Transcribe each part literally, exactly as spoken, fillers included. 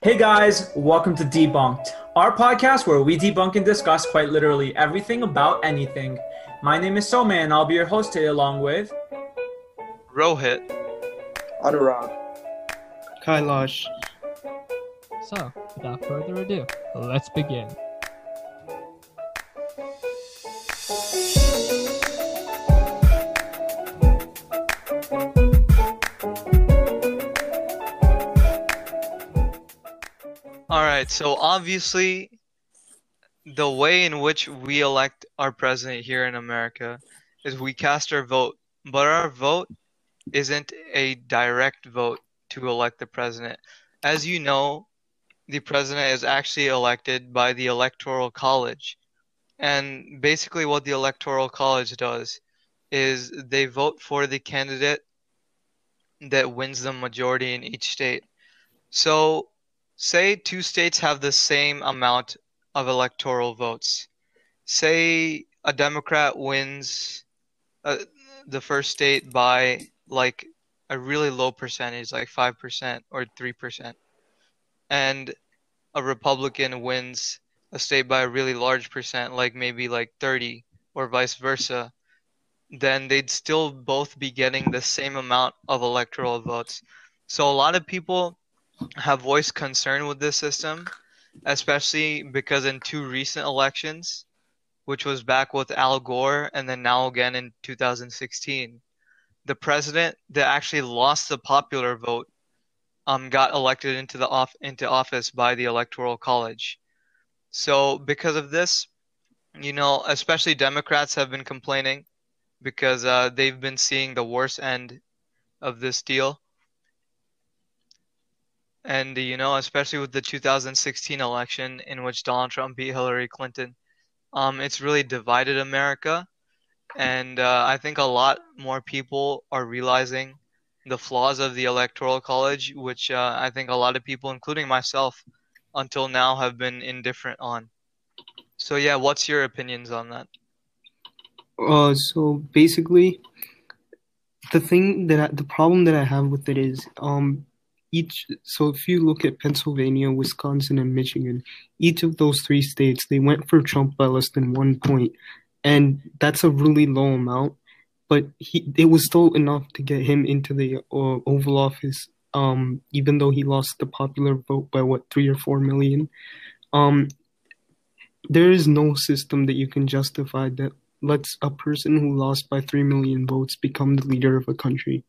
Hey guys, welcome to Debunked, our podcast where we debunk and discuss quite literally everything about anything. My name is Soma and I'll be your host today along with Rohit, Anurag, Kailash. So, without further ado, let's begin. Alright, so obviously the way in which we elect our president here in America is we cast our vote, but our vote isn't a direct vote to elect the president. As you know, the president is actually elected by the Electoral College. And basically what the Electoral College does is they vote for the candidate that wins the majority in each state. So, say two states have the same amount of electoral votes. Say a Democrat wins uh, the first state by like a really low percentage, like five percent or three percent. And a Republican wins a state by a really large percent, like maybe like thirty or vice versa, then they'd still both be getting the same amount of electoral votes. So a lot of people have voiced concern with this system, especially because in two recent elections, which was back with Al Gore and then now again in two thousand sixteen, the president that actually lost the popular vote um, got elected into the off into office by the Electoral College. So because of this, you know, especially Democrats have been complaining because uh, they've been seeing the worst end of this deal. And, you know, especially with the two thousand sixteen election in which Donald Trump beat Hillary Clinton, um, it's really divided America. And uh, I think a lot more people are realizing the flaws of the Electoral College, which uh, I think a lot of people, including myself, until now have been indifferent on. So, yeah, what's your opinions on that? Uh, so basically, the thing that I, the problem that I have with it is, um, each. So if you look at Pennsylvania, Wisconsin, and Michigan, each of those three states, they went for Trump by less than one point, and that's a really low amount. But he, it was still enough to get him into the uh, Oval Office. Um, even though he lost the popular vote by what three or four million. Um, there is no system that you can justify that lets a person who lost by three million votes become the leader of a country.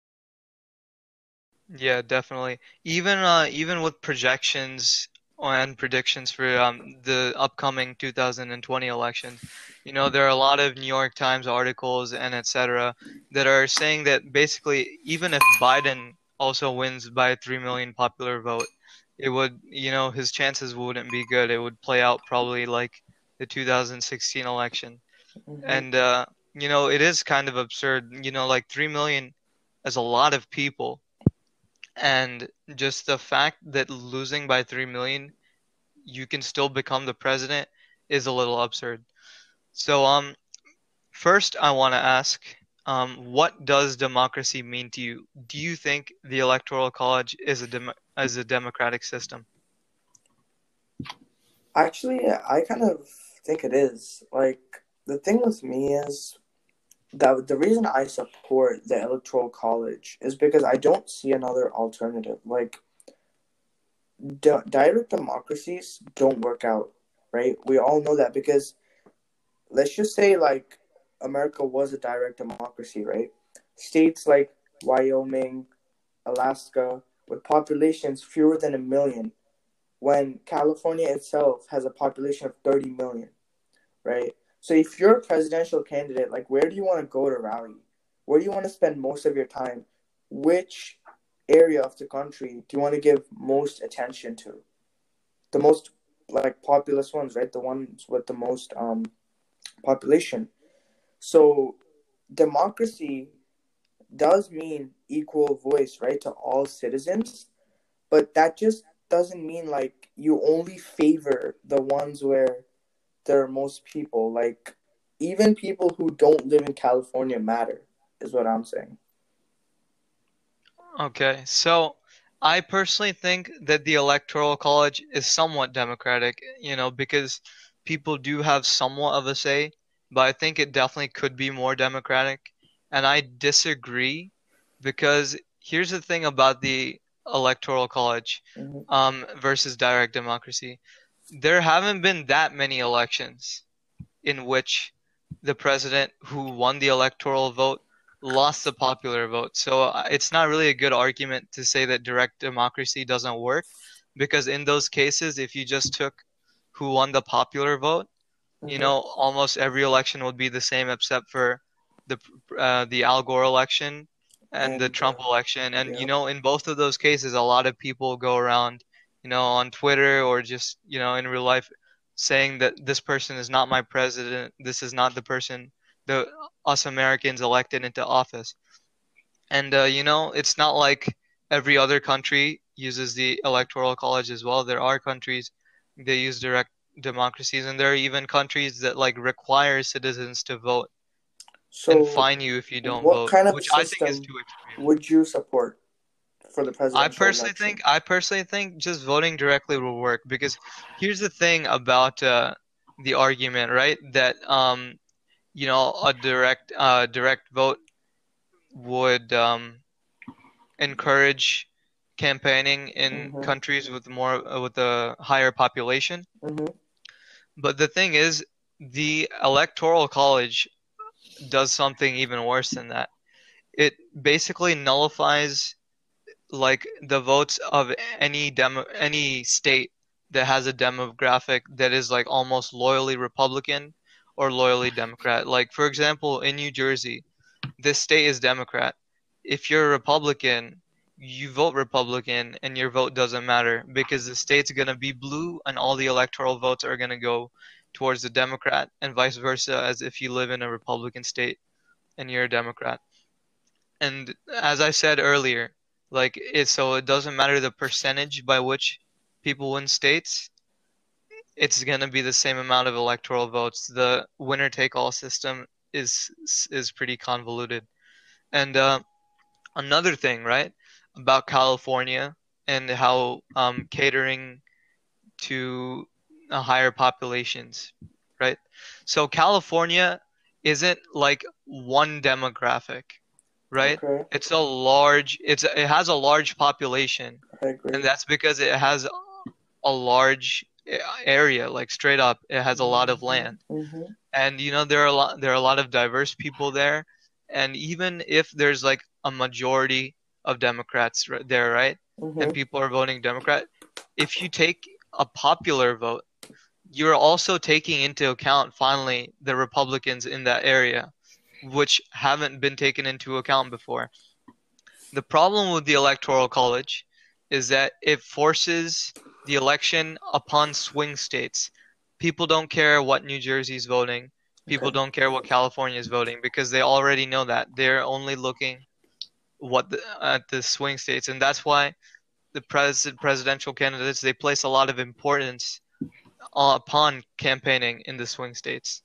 Yeah, definitely. Even uh, even with projections and predictions for um, the upcoming two thousand twenty election, you know, there are a lot of New York Times articles and et cetera that are saying that basically even if Biden also wins by a three million popular vote, it would, you know, his chances wouldn't be good. It would play out probably like the two thousand sixteen election. Mhm. And uh, you know, it is kind of absurd. You know, like three million is a lot of people. And just the fact that losing by three million, you can still become the president is a little absurd. So, um, first I want to ask, um, what does democracy mean to you? Do you think the Electoral College is a dem is a democratic system? Actually, I kind of think it is. Like, the thing with me is that the reason I support the Electoral College is because I don't see another alternative. Like, di- direct democracies don't work out, right? We all know that because let's just say, like, America was a direct democracy, right? States like Wyoming, Alaska, with populations fewer than a million, when California itself has a population of thirty million, right? So if you're a presidential candidate, like where do you want to go to rally? Where do you want to spend most of your time? Which area of the country do you want to give most attention to? The most like populous ones, right? The ones with the most um population. So democracy does mean equal voice, right, to all citizens, but that just doesn't mean like you only favor the ones where there are most people. Like even people who don't live in California matter, is what I'm saying. Okay, so I personally think that the Electoral College is somewhat democratic, you know, because people do have somewhat of a say, but I think it definitely could be more democratic. And I disagree because here's the thing about the Electoral College hmm um, versus direct democracy. There haven't been that many elections in which the president who won the electoral vote lost the popular vote. So uh, it's not really a good argument to say that direct democracy doesn't work, because in those cases, if you just took who won the popular vote, you hmm know, almost every election would be the same except for the uh, the Al Gore election and the And Trump uh, election. And you yeah. know, in both of those cases, a lot of people go around, you know, on Twitter or just, you know, in real life saying that this person is not my president, this is not the person the us Americans elected into office. And uh, you know, it's not like every other country uses the electoral college as well. There are countries that use direct democracies, and there are even countries that like require citizens to vote and So, fine you if you don't what vote, kind of which I think is system too extreme. would you support for the I presidential personally think election? I personally think just voting directly will work, because here's the thing about uh, the argument, right? That um, you know, a direct uh, direct vote would um, encourage campaigning in hmm countries with more uh, with a higher population. hmm But the thing is, the electoral college does something even worse than that. It basically nullifies like the votes of any demo any state that has a demographic that is like almost loyally Republican or loyally Democrat. Like for example, in New Jersey, this state is Democrat. If you're a Republican, you vote Republican and your vote doesn't matter because the state's going to be blue and all the electoral votes are going to go towards the Democrat, and vice versa as if you live in a Republican state and you're a Democrat. And as I said earlier, like it so it doesn't matter the percentage by which people win states, it's going to be the same amount of electoral votes. The winner take all system is is pretty convoluted. And uh, another thing, right, about California and how um, catering to uh, higher populations, right? So California isn't like one demographic, right? Okay, It's a large, it's it has a large population, I and agree. that's because it has a large a- area, like straight up, it has a lot of hmm land. hmm And you know there are a lot there are a lot of diverse people there, and even if there's like a majority of Democrats r- there, right, hmm and people are voting Democrat, if you take a popular vote, you're also taking into account finally the Republicans in that area, which haven't been taken into account before. The problem with the Electoral College is that it forces the election upon swing states. People don't care what New Jersey's voting. People Okay. don't care what California is voting because they already know that. They're only looking what the, at the swing states, and that's why the pres presidential candidates, they place a lot of importance uh, upon campaigning in the swing states.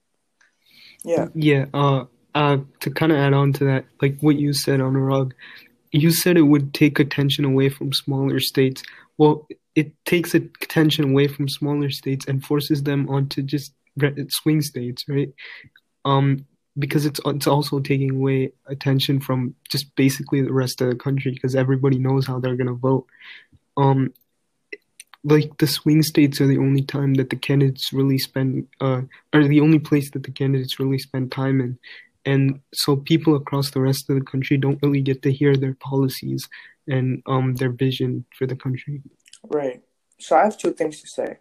Yeah. Yeah, uh, uh, to kind of add on to that, like what you said, Anurag, you said it would take attention away from smaller states. Well, it takes attention away from smaller states and forces them onto just re- swing states, right? Um, because it's it's also taking away attention from just basically the rest of the country because everybody knows how they're gonna vote. Um, like the swing states are the only time that the candidates really spend uh are the only place that the candidates really spend time in, and so people across the rest of the country don't really get to hear their policies and um their vision for the country. Right. So I have two things to say.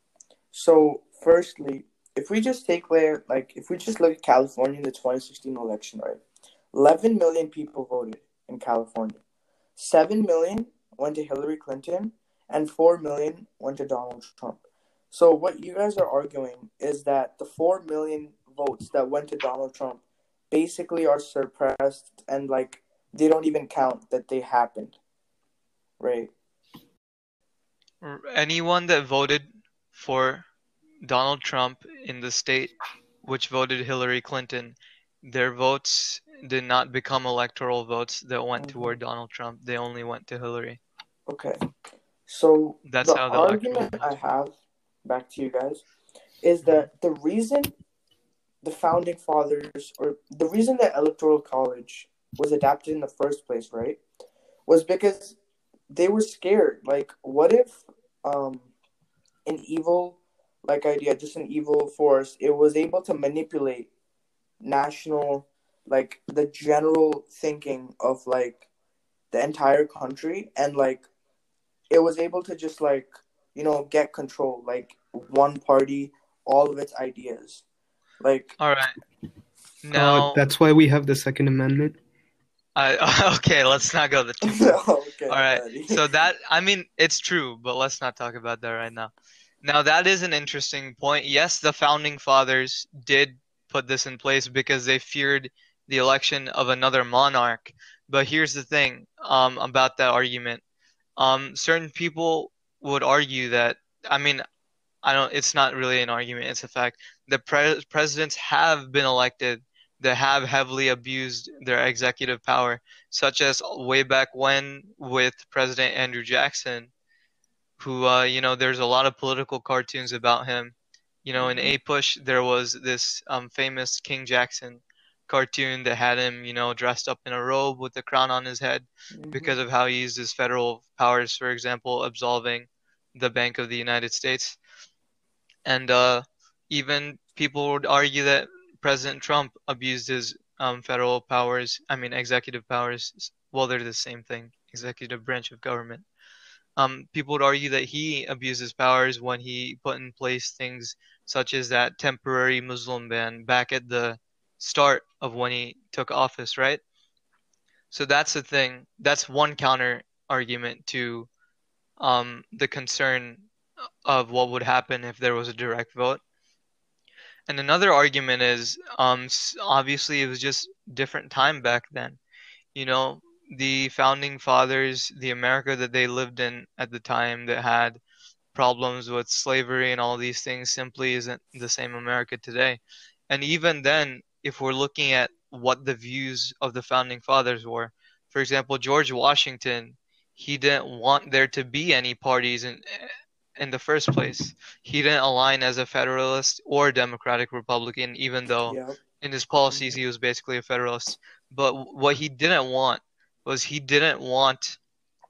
So firstly, if we just take where like if we just look at California in the twenty sixteen election, right? eleven million people voted in California. seven million went to Hillary Clinton and four million went to Donald Trump. So what you guys are arguing is that the four million votes that went to Donald Trump basically are suppressed and like they don't even count that they happened, right? R- Anyone that voted for Donald Trump in the state which voted Hillary Clinton, their votes did not become electoral votes that went Mm-hmm. toward Donald Trump. They only went to Hillary. Okay. So That's the how the electoral argument I college. have, back to you guys, is Mhm. that the reason the founding fathers, or the reason the electoral college was adapted in the first place, right, was because they were scared. Like, what if um an evil like idea, just an evil force, it was able to manipulate national, like the general thinking of like the entire country, and like it was able to just like you know get control, like one party, all of its ideas, like All right. Uh, Now, that's why we have the Second Amendment. I okay, let's not go the too far. okay, All right. buddy. So that, I mean, it's true, but let's not talk about that right now. Now, that is an interesting point. Yes, the founding fathers did put this in place because they feared the election of another monarch. But here's the thing, um, about that argument. Um, certain people would argue that, I mean, I don't, it's not really an argument, it's a fact. The pre presidents have been elected that have heavily abused their executive power, such as way back when with President Andrew Jackson, who, uh, you know, there's a lot of political cartoons about him. You know, in Mhm. A Push, there was this um, famous King Jackson cartoon that had him, you know, dressed up in a robe with a crown on his head because Mhm. of how he used his federal powers, for example, absolving the Bank of the United States. And uh, even people would argue that President Trump abused his um, federal powers, I mean, executive powers. Well, they're the same thing, executive branch of government. Um, people would argue that he abused his powers when he put in place things such as that temporary Muslim ban back at the start of when he took office, right? So that's the thing. That's one counter argument to um, the concern of what would happen if there was a direct vote. And another argument is, um, obviously it was just different time back then. You know, the founding fathers, the America that they lived in at the time that had problems with slavery and all these things simply isn't the same America today. And even then, if we're looking at what the views of the founding fathers were, for example, George Washington, he didn't want there to be any parties in in the first place. He didn't align as a Federalist or Democratic Republican, even though Yep. in his policies Mhm. he was basically a Federalist. But what he didn't want was he didn't want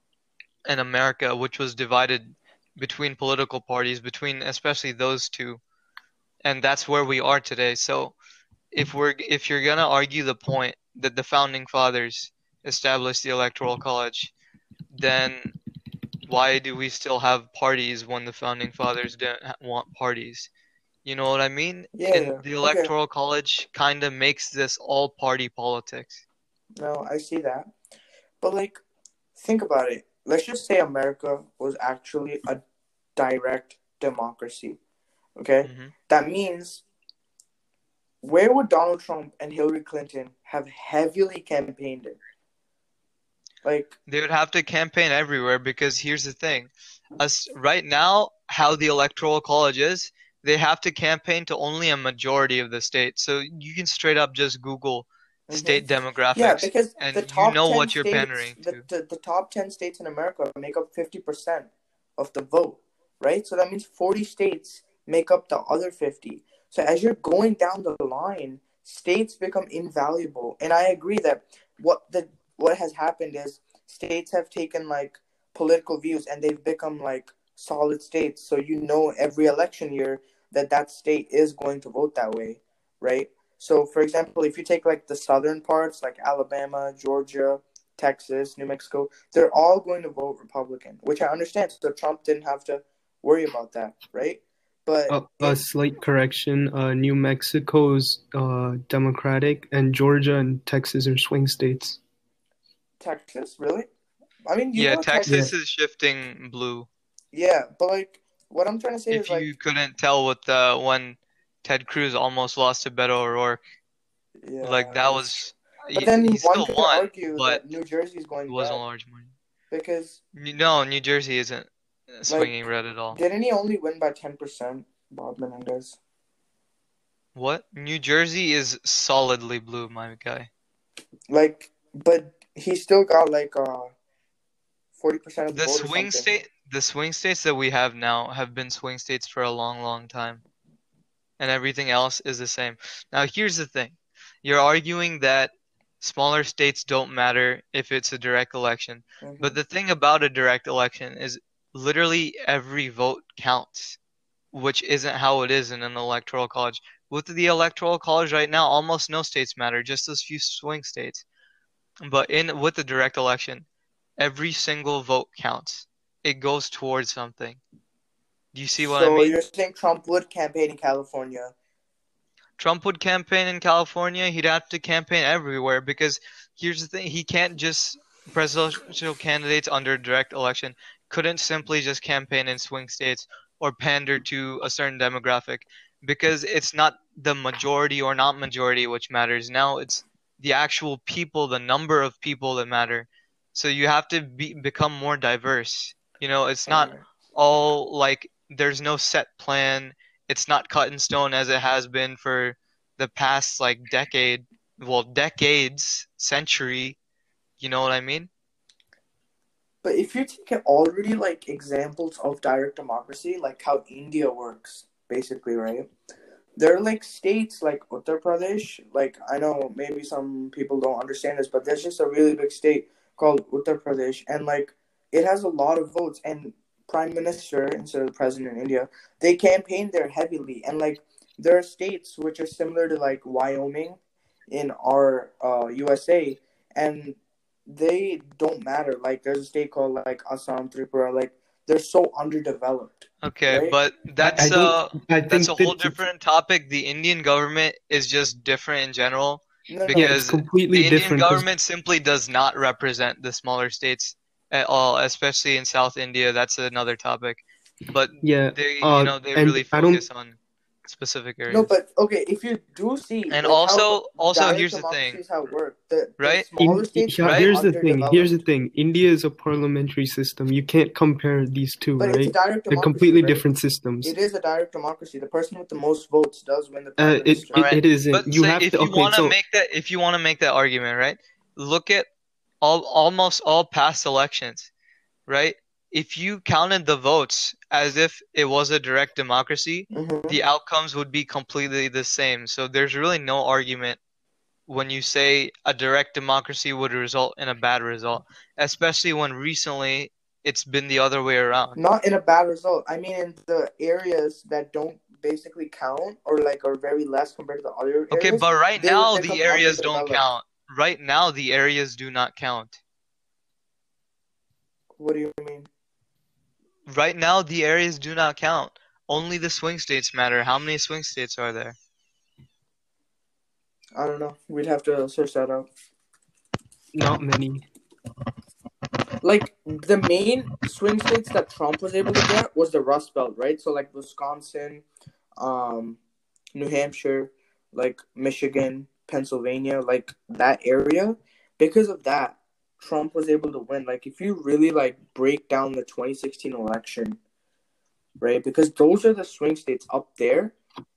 an America which was divided between political parties, between especially those two, and that's where we are today. So if we're if you're gonna argue the point that the founding fathers established the Electoral College, then why do we still have parties when the founding fathers didn't ha- want parties? You know what I mean? Yeah, And yeah. the Okay. Electoral College kind of makes this all party politics. No, I see that. But like, think about it. Let's just say America was actually a direct democracy. Okay? Hmm. That means where would Donald Trump and Hillary Clinton have heavily campaigned in? Like, They would have to campaign everywhere because here's the thing. Us right now, how the Electoral College is, they have to campaign to only a majority of the states. So you can straight up just Google hmm state yeah, demographics because the and you top know ten what you're states, pandering the, to. the, the top ten states in America make up fifty percent of the vote, right? So that means forty states make up the other fifty. So as you're going down the line, states become invaluable. And I agree that what the what has happened is states have taken like political views and they've become like solid states. So you know every election year that that state is going to vote that way, right? So, for example, if you take like the southern parts, like Alabama, Georgia, Texas, New Mexico, they're all going to vote Republican, which I understand. So Trump didn't have to worry about that, right? But Uh, a in slight correction: uh, New Mexico's uh, Democratic, and Georgia and Texas are swing states. Texas, really? I mean, you Yeah, know, Texas, Yeah. Texas is shifting blue. yeah, but like what I'm trying to say is If like, you couldn't tell with uh, when Ted Cruz almost lost to Beto O'Rourke, like yeah, that that's true. was But he, then he one still could won, argue but that New Jersey is it going wasn't a red large margin. because, No, New Jersey isn't like, swinging red at all. didn't he only win by ten percent, Bob Menendez? What? New Jersey is solidly blue, my guy. Like, but he still got like uh forty percent of the, The vote or swing something. state, the swing states that we have now have been swing states for a long, long time, and everything else is the same. Now, here's the thing: you're arguing that smaller states don't matter if it's a direct election, Mhm. but the thing about a direct election is literally every vote counts, which isn't how it is in an electoral college. With the electoral college right now, almost no states matter, just those few swing states. But in with the direct election, every single vote counts. It goes towards something. Do you see what I So mean? you're saying Trump would campaign in California? Trump would campaign in California, he'd have to campaign everywhere because here's the thing, he can't just presidential candidates under direct election couldn't simply just campaign in swing states or pander to a certain demographic because it's not the majority or not majority which matters. Now it's the actual people, the number of people that matter. So you have to be, become more diverse. You know, it's not Alright. all like there's no set plan. It's not cut in stone as it has been for the past like decade, well, decades, century. You know what I mean? But if you take already like examples of direct democracy, like how India works, basically, right? There are like states like Uttar Pradesh. Like I know maybe some people don't understand this, but there's just a really big state called Uttar Pradesh, and like it has a lot of votes. And prime minister instead of the president in India, they campaign there heavily. And like there are states which are similar to like Wyoming in our uh, U S A, and they don't matter. Like there's a state called like Assam, Tripura. Like they're so underdeveloped, Okay, right? but I, I that's don't. uh I that's think a that whole it's, different topic. The Indian government is just different in general No, no. yeah, it's because completely the Indian different because government simply does not represent the smaller states at all, especially in South India. That's another topic. But yeah, they, you uh, know, they and really I don't. focus on specific No, areas. but okay, if you do see And like how also, also direct here's the democracy thing, is how it works, the the right? smaller In, states yeah, are Right? here's the thing. Here's the underdeveloped. thing. India is a parliamentary system. You can't compare these two, But it's a right? direct They're democracy, completely right? different systems. It is a direct democracy. The person with the most votes does win the prime Uh, it, minister. All it right. it isn't. But You say have if to. you Okay, want to so make that, if you want to make that argument, right? Look at all almost all past elections, right? If you counted the votes as if it was a direct democracy, Mm-hmm. the outcomes would be completely the same. So there's really no argument when you say a direct democracy would result in a bad result, especially when recently it's been the other way around. Not in a bad result. I mean, in the areas that don't basically count or like are very less compared to the other Okay, areas, but right they would now become the areas don't underdeveloped. count. Right now the areas do not count. What do you mean? Right now the areas do not count. Only the swing states matter. How many swing states are there? I don't know. We'd have to search that out. not many. Like the main swing states that Trump was able to get was the Rust Belt, right? So like Wisconsin, um, New Hampshire, like Michigan, Pennsylvania, like that area. Because of that, Trump was able to win. Like if you really like break down the twenty sixteen election, right? Because those are the swing states up there.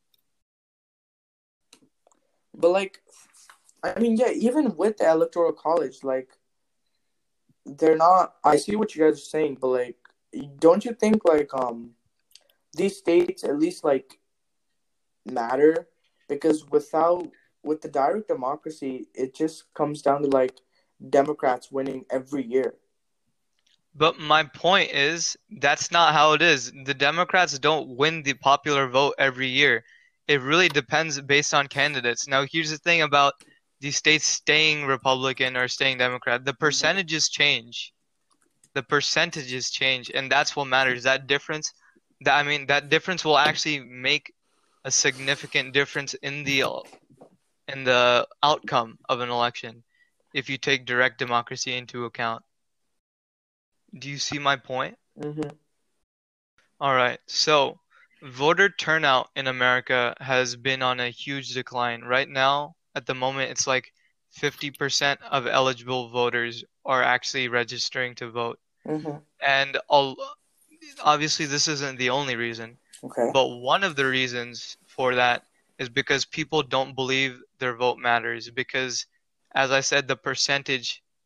But like, I mean, yeah, even with the Electoral College, like, they're not. I see what you guys are saying, but like, don't you think like um, these states at least like matter? Because without with the direct democracy, it just comes down to like Democrats winning every year. But my point is, that's not how it is. The Democrats don't win the popular vote every year. It really depends based on candidates. Now, here's the thing about these states staying Republican or staying Democrat. The percentages change. The percentages change, and that's what matters. That difference, that I mean, that difference will actually make a significant difference in the in the outcome of an election if you take direct democracy into account. Do you see my point? Mm-hmm. All right. So, voter turnout in America has been on a huge decline. Right now, at the moment, it's like fifty percent of eligible voters are actually registering to vote. Mm-hmm. And all, obviously, this isn't the only reason, Okay. but one of the reasons for that is because people don't believe their vote matters. Because, as I said, the percentage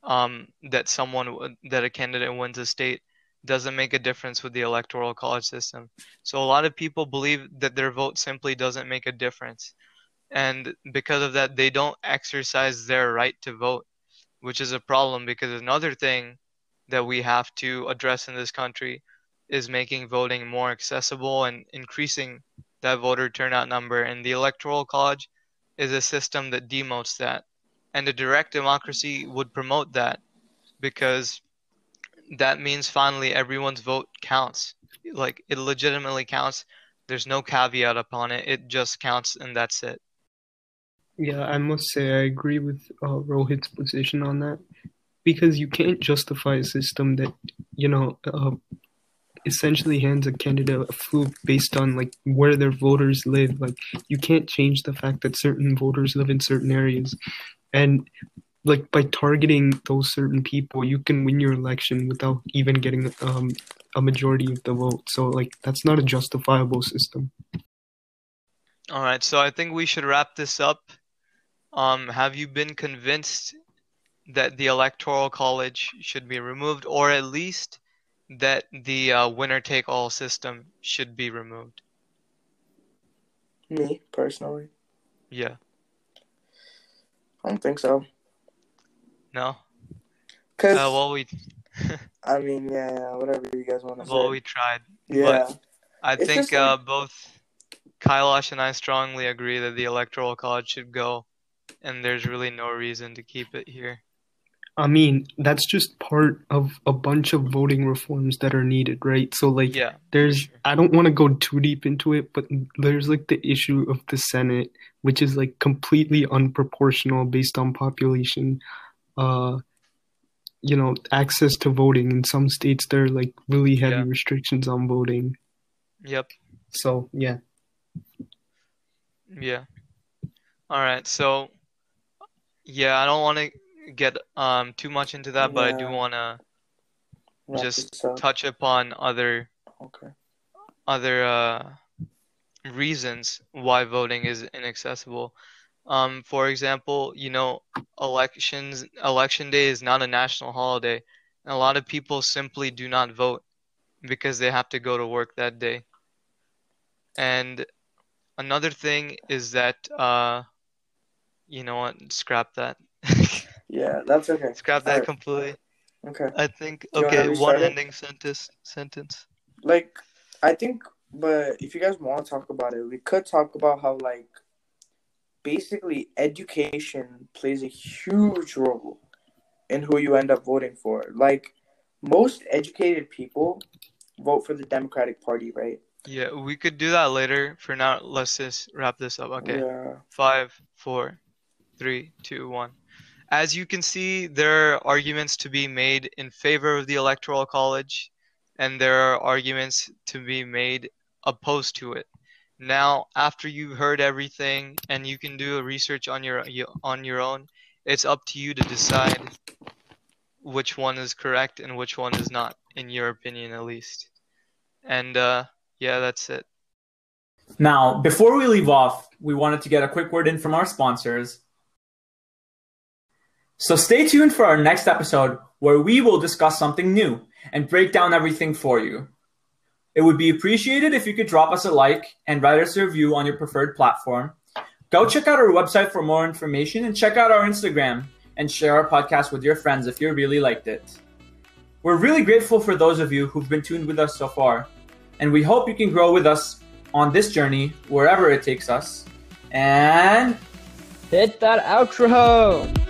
um, that someone that a candidate wins a state doesn't make a difference with the electoral college system. So a lot of people believe that their vote simply doesn't make a difference, and because of that, they don't exercise their right to vote, which is a problem. Because another thing that we have to address in this country is making voting more accessible and increasing that voter turnout number, and the electoral college is a system that demotes that. And a direct democracy would promote that, because that means finally everyone's vote counts. Like, it legitimately counts. There's no caveat upon it. It just counts, and that's it. Yeah, I must say I agree with uh, Rohit's position on that, because you can't justify a system that, you know, uh, essentially hands a candidate a fluke based on like where their voters live. Like, you can't change the fact that certain voters live in certain areas, and like by targeting those certain people, you can win your election without even getting um, a majority of the vote. So like, that's not a justifiable system. All right, so I think we should wrap this up. Um, have you been convinced that the electoral college should be removed, or at least that the uh, winner-take-all system should be removed? Me, personally? Yeah. I don't think so. No? Because, Uh, well, we I mean, yeah, yeah, whatever you guys want to well, say. we tried. Yeah. But I It's think just like- uh, both Kailash and I strongly agree that the electoral college should go, and there's really no reason to keep it here. I mean, that's just part of a bunch of voting reforms that are needed, right? So like, Yeah, there's, sure. I don't want to go too deep into it, but there's like the issue of the Senate, which is like completely unproportional based on population. Uh, you know, access to voting. In some states, there are like really heavy Yeah. restrictions on voting. Yep. So yeah. Yeah. All right. So, yeah, I don't want to get um too much into that, but I do Yeah. want to Wrap just this up. touch upon other Okay. other uh reasons why voting is inaccessible. Um, for example, you know, elections election day is not a national holiday, and a lot of people simply do not vote because they have to go to work that day. And another thing is that uh, you know what? Scrap that. Yeah, that's okay. Scrap that Alright. completely. Okay. I think Do you wanna okay, one restart it? ending sentence sentence. Like, I think, but if you guys want to talk about it, we could talk about how, like, basically education plays a huge role in who you end up voting for. Like, most educated people vote for the Democratic Party, right? Yeah, we could do that later. For now, let's just wrap this up. Okay. Yeah. Five, four, three, two, one. As you can see, there are arguments to be made in favor of the Electoral College, and there are arguments to be made opposed to it. Now, after you've heard everything and you can do a research on your on your own, it's up to you to decide which one is correct and which one is not, in your opinion at least. And uh, yeah, that's it. Now, before we leave off, we wanted to get a quick word in from our sponsors. So stay tuned for our next episode, where we will discuss something new and break down everything for you. It would be appreciated if you could drop us a like and write us a review on your preferred platform. Go check out our website for more information, and check out our Instagram and share our podcast with your friends if you really liked it. We're really grateful for those of you who've been tuned with us so far, and we hope you can grow with us on this journey wherever it takes us. And Hit that outro!